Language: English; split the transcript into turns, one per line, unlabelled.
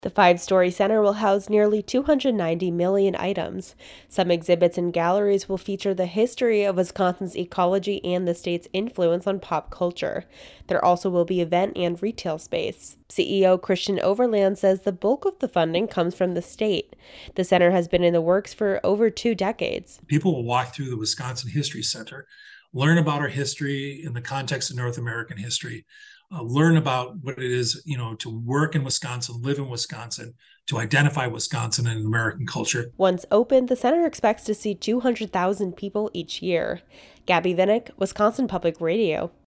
The five-story center will house nearly 290 million items. Some exhibits and galleries will feature the history of Wisconsin's ecology and the state's influence on pop culture. There also will be event and retail space. CEO Christian Overland says the bulk of the funding comes from the state. The center has been in the works for over 2 decades.
People will walk through the Wisconsin History Center, learn about our history in the context of North American history, learn about what it is, to work in Wisconsin, live in Wisconsin, to identify Wisconsin and American culture.
Once open, the center expects to see 200,000 people each year. Gabby Vinnick, Wisconsin Public Radio.